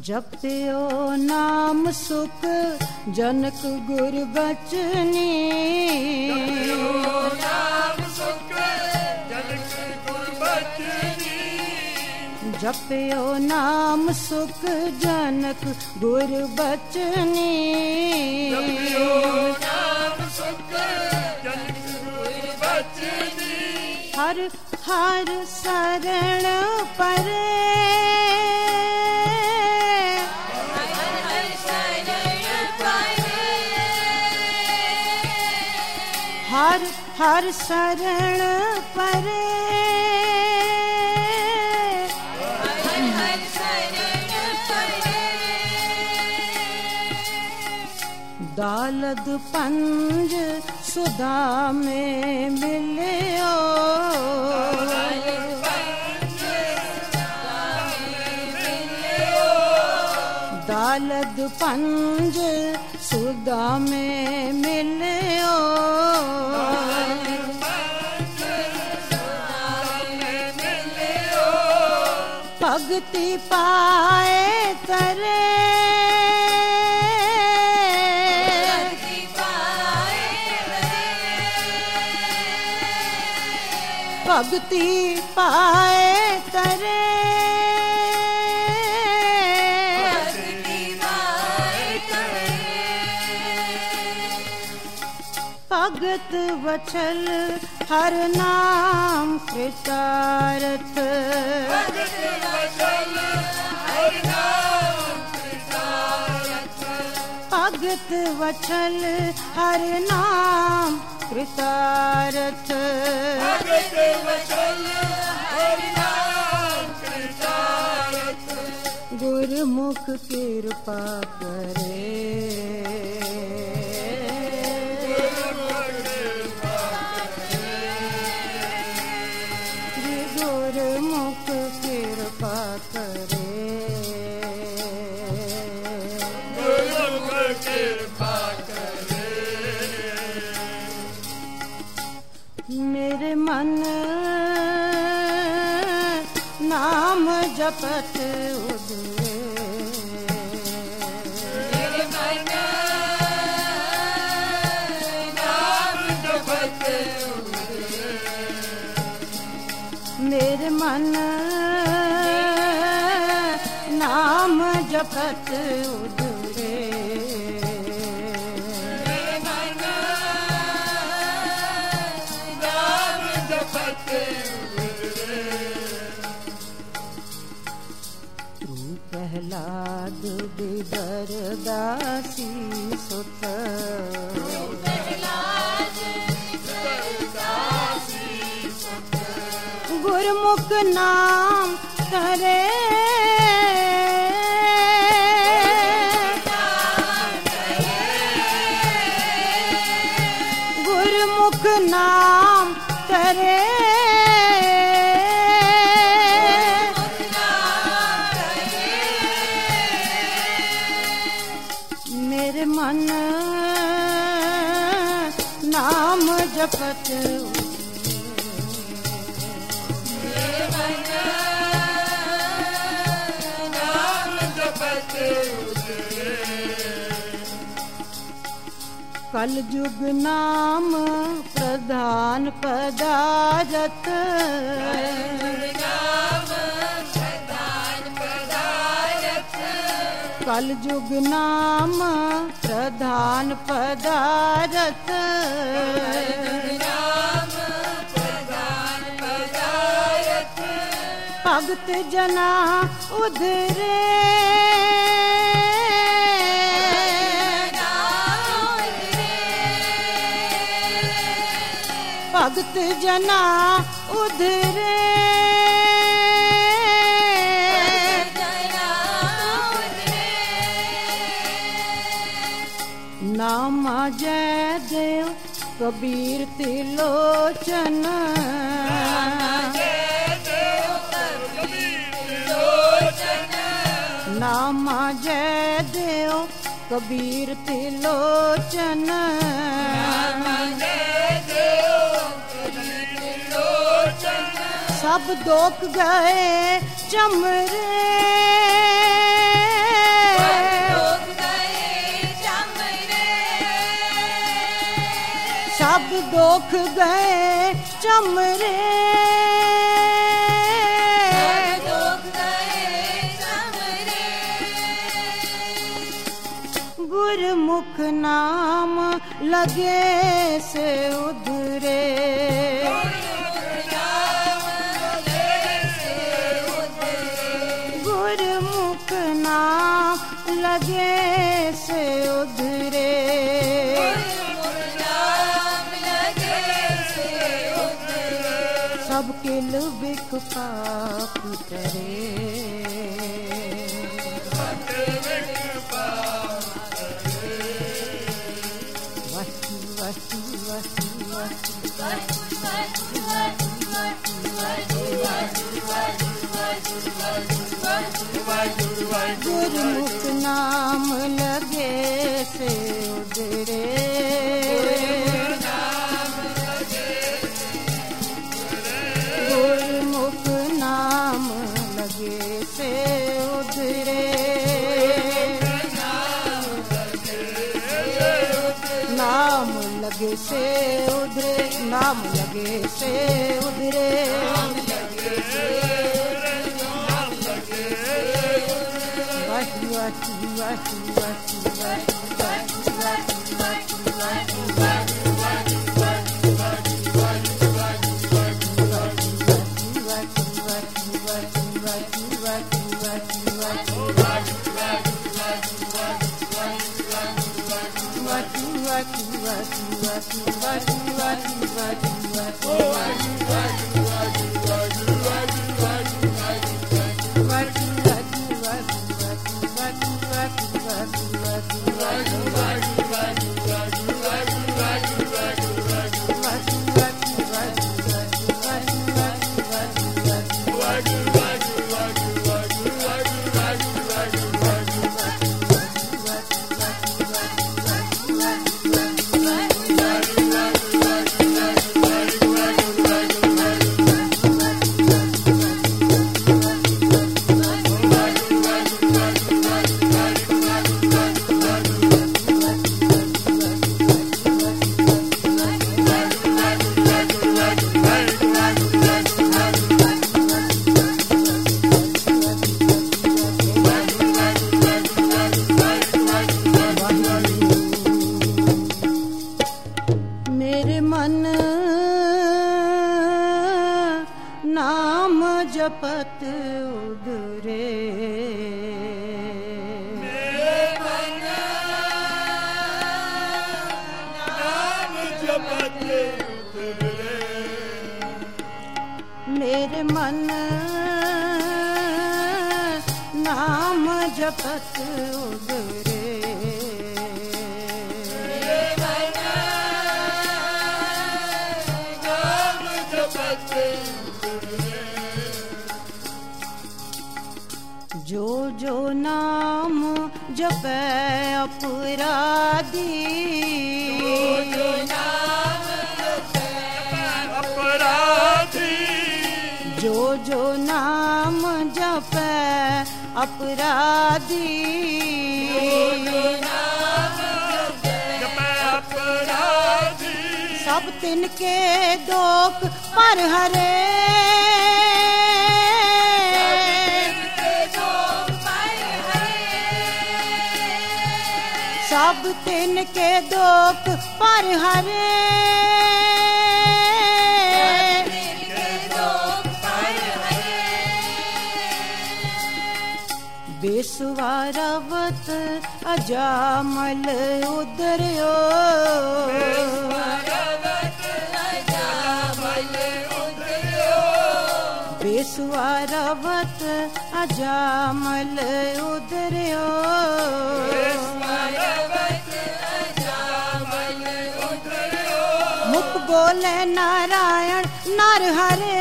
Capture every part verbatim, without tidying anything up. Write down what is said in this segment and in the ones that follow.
जपियो नाम सुख जनक गुर बचनी नाम सुख जनक गुर बचनी जपियो नाम सुख जनक गुर बचनी जपियो नाम सुख जनक गुर बचनी हर हर शरण परे हर हर शरण परे दालद पंज सुधा में मिलियो दालद पंज सुधा में मिलियो भक्ति पाए तरे भक्ति पाए तरे भगत वचल हर नाम कृतार्थ भगत वचल हर नाम कृतार्थ भगत वचल हर नाम कृतार्थ भगत वचल हर नाम कृतार्थ गुरुमुख कृपा करे गुरुमुख कृपा करे गुरुमुख कृपा करे मेरे मन नाम जपत उदरे मेरे मन नाम जपत मेरे मन नाम जपत उदरे मेरे मन नाम जपत तू प्रहलाद बिदर दासी सुत गुरुमुख नाम करे गुरुमुख नाम करे मेरे मन नाम जपत कल जुग नाम प्रधान पदारत कल जुग नाम प्रधान पदारत भगत जना उधरे भगत जना उधरे नाम जय देव कबीर तिलोचन नाम जय देव कबीर तिलोचन सब दोख गए चमरे दोख गए चमरे दुख गए चमरे गुरमुख नाम लगे से उधरे गुरमुख नाम लगे से उधरे सब किल बिख पाप करे वस्तु वस्तु वस्तु गुरमुख नाम लगे से उधरे गुरमुख नाम लगे से उधरे नाम लगे से उधरे नाम लगे से उधरे वाहि वाहि वाहि वाहि जपत उधरे नाम जपत उधरे मेरे मन नाम जपत उधरे नाम जपत जो जो नाम जपै अपराधी जो नाम जपै अपराधी जो जो नाम जपै अपराधी जो नाम जपै अपराधी सब तिनके दोख पर हरे सब तिनके दोख पर हरे बेसवारवत अजामल उदर्यो बेसवारवत अजामल उदर्यो मुख बोले नारायण नर हरे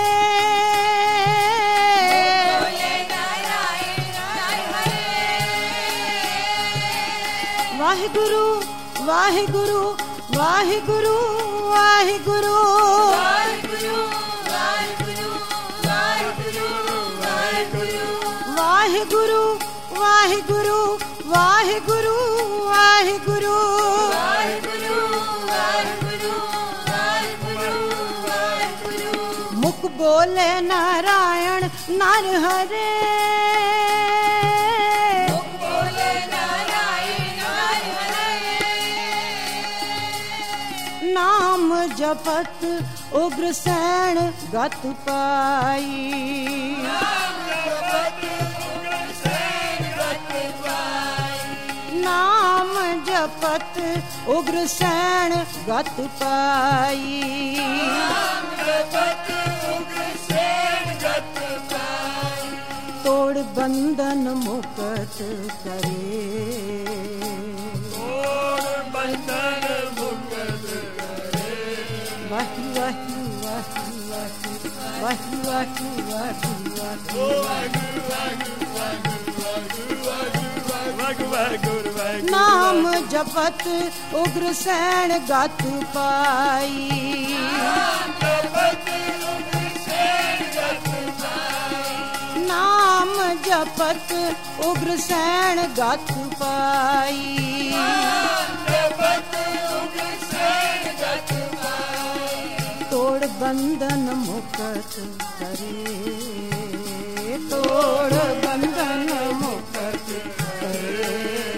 वाहिगुरु वाहिगुरु वाहिगुरु वाहिगुरु वाहिगुरु वाहिगुरु वाहिगुरु वाहिगुरु वाहिगुरु वाहिगुरु वाहिगुरु वाहिगुरु वाहिगुरु वाहिगुरु बोले नारायण नर हरे मुख बोले नारायण नर हरे नाम जपत उग्रसेन गत पाई नाम जपत उग्रसेन गत पाई तोड़ बंधन मुक्त करे वाहि वाहि वाहि वाहि वाहि वाहि नाम जपत उग्रसेन गत पाई नाम जपत उग्रसेन गत पाई तोड़ बंधन मुक्त करे तोड़ बंधन मुक्त करे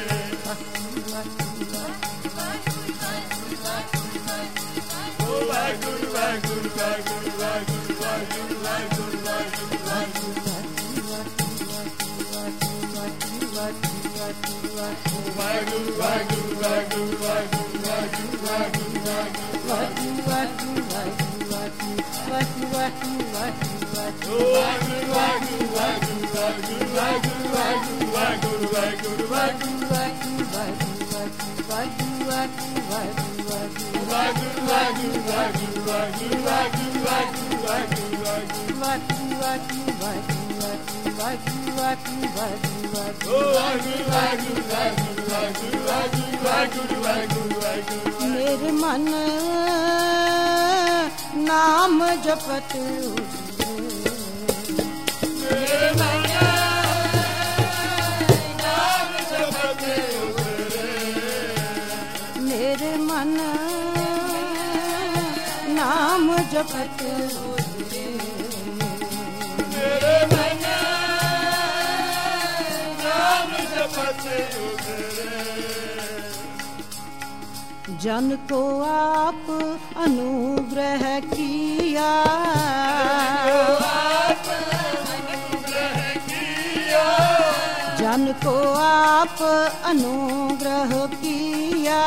मेरे मन नाम जपत मेरे मन नाम जपत मेरे मन नाम जपत मेरे मन नाम जपत जन को आप अनुग्रह किया जन को आप अनुग्रह किया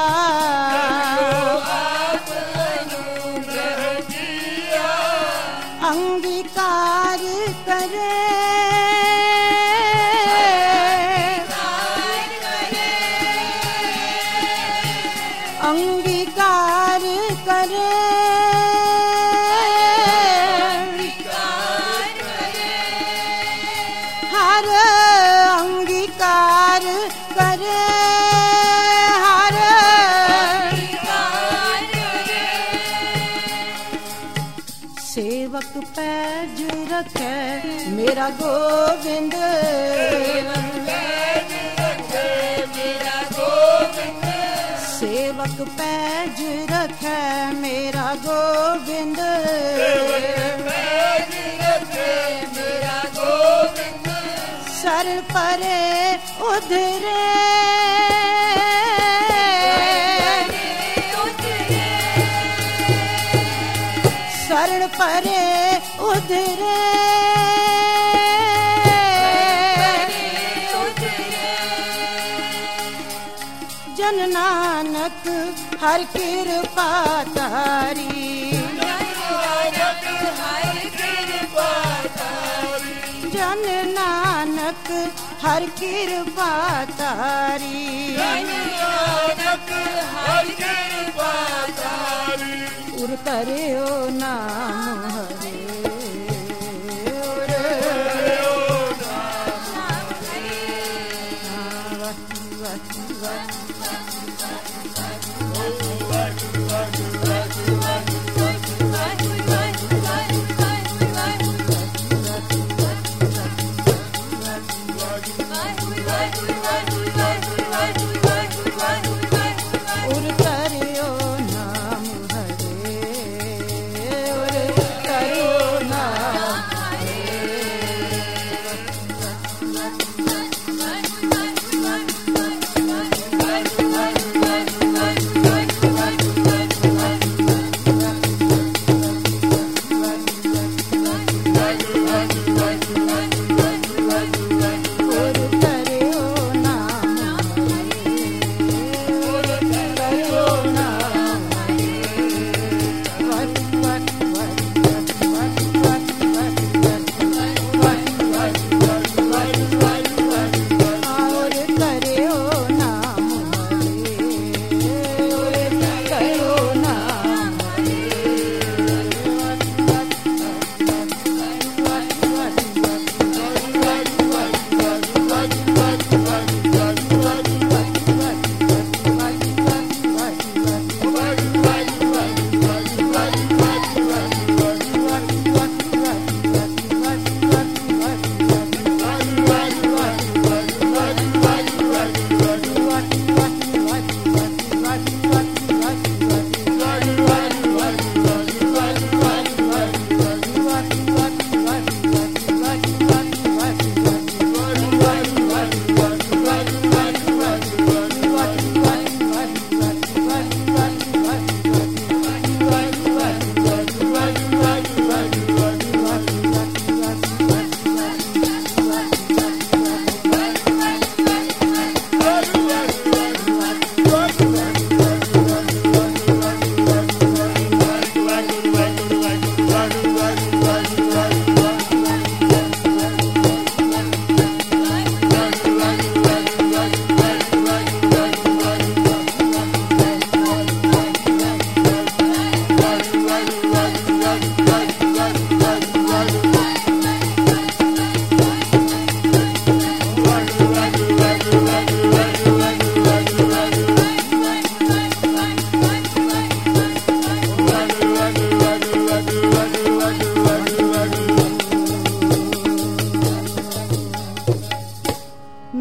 अंगीकार करे अंगीकार करे हर अंगीकार करे हर सेवक पैज रखे मेरा गोविंद सेवक पैज रखे मेरा गोविंद शरण परे उधरे शरण परे उधरे जन नानक हर कृपा तारी जन नानक हर कृपा तारी उर करे ओ नाम हरे उर करियो नाम हरे उर करियो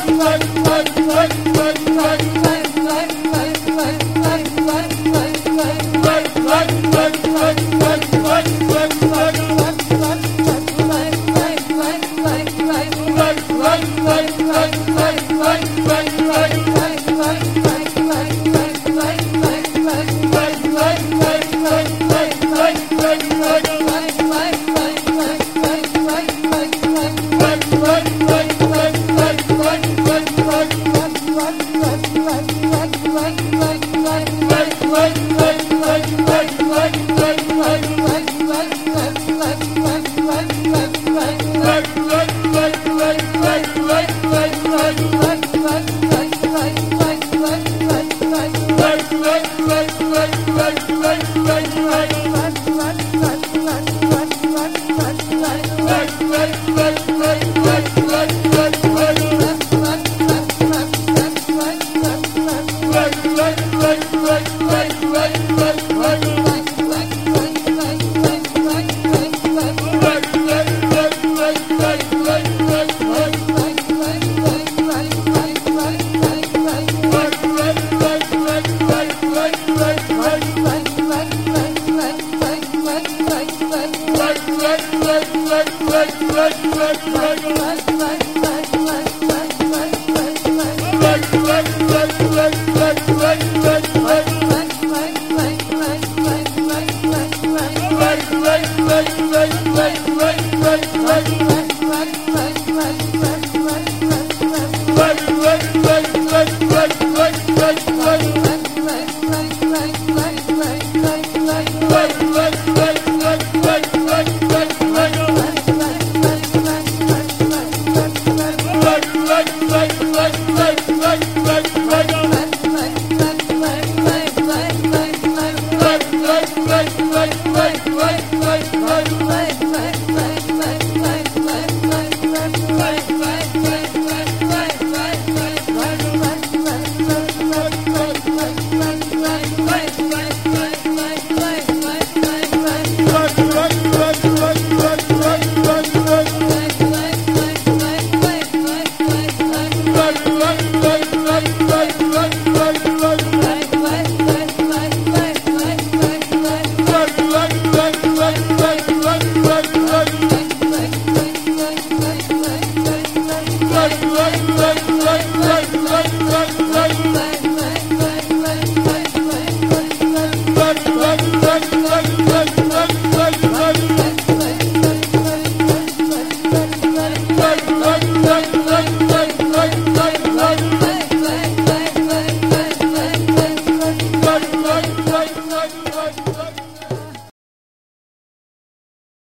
Right, right, right, right, right.